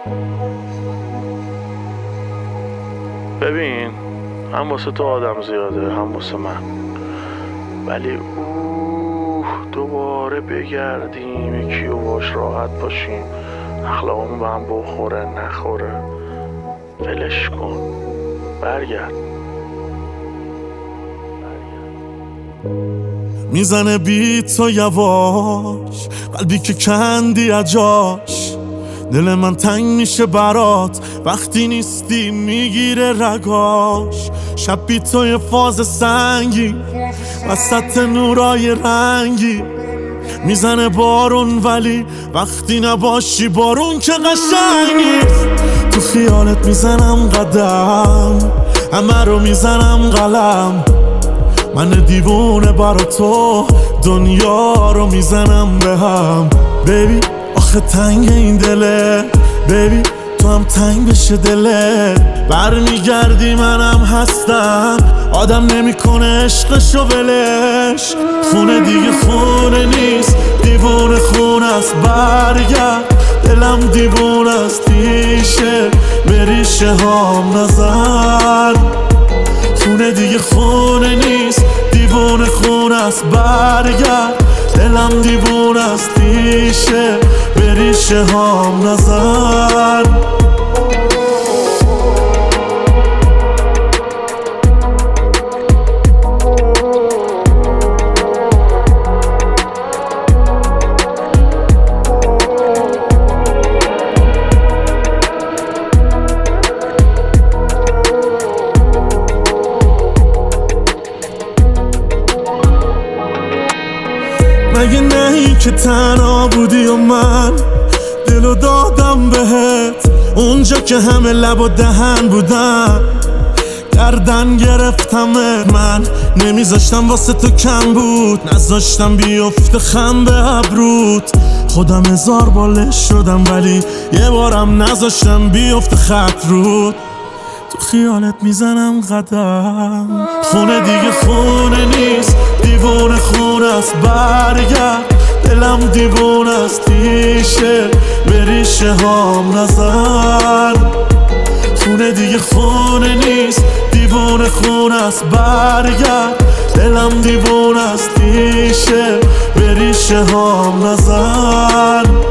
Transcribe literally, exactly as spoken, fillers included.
ببین، هم واسه تو آدم زیاده هم واسه من، ولی اوه دوباره بگردیم یکی و باش راحت باشیم، اخلاقمون به هم بخوره نخوره، ولش کن، برگرد. میزنه بیت تو یواش، قلبی که کندی اجاش، دل من تنگ میشه برات وقتی نیستی، میگیره رگاش. شب بی تو یه فاز سنگی وسط نورای رنگی، میزنه بارون ولی وقتی نباشی بارون که قشنگی. تو خیالت میزنم قدم، همه رو میزنم قلم، من دیوونه برا تو دنیا رو میزنم به هم. بیبی آخه تنگ این دله، بیبی تو هم تنگ بشه دله. برمیگردی منم هستم، آدم نمیکنه عشقشو ولش. خونه دیگه خونه نیست، دیوونه خونه است، برگرد. دلم دیوونه است، ریشه به ریشه هام نزن. خونه دیگه خونه نیست، دیوونه خونه است، برگرد. دلم دیوونه است، ریشه به ریشه هام نزن. مگه نهی که تنها بودی و من دلو دادم بهت، اونجا که همه لب و دهن بودن گردن گرفتمت. من نمیذاشتم واسه تو کم بود، نذاشتم بیفته خم به ابروت. خودم هزار بالش شدم ولی یه بارم نذاشتم بیفته خط رود. تو خیالت میزنم قدم، خونه دیگه خونه نیست، دیوونه خونه است، برگرد. دلم دیوونه است، ریشه به ریشه هام نزن. خونه دیگه خونه نیست، دیوونه خونه است، برگرد. دلم دیوونه است، ریشه به ریشه هام نزن.